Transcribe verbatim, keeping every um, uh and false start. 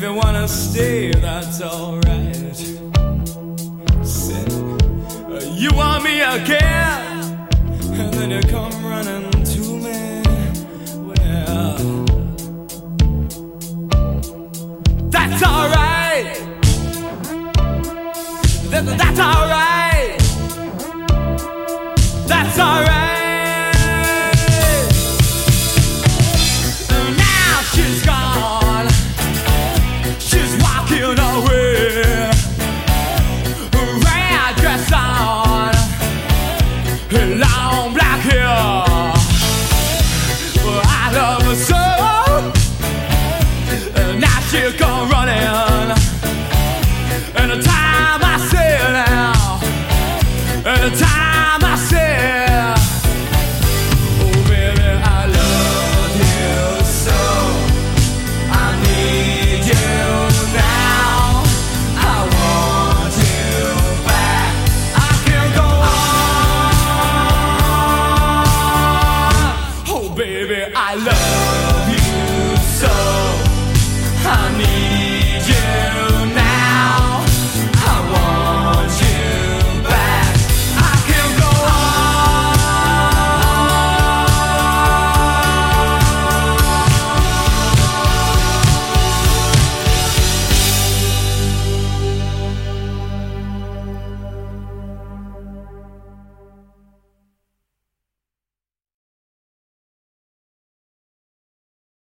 you wanna stay, that's alright. Said, you want me again, and then you come running to me. Well, that's alright. That, that's alright. That's alright. Now she's gone. She's walking away. Red dress on, long black hair. I love her so. Now she's gone running. And the time I say now, and the time I say, oh baby, I love you so. I need you now. I want you back. I can't go on. Oh baby, I love you.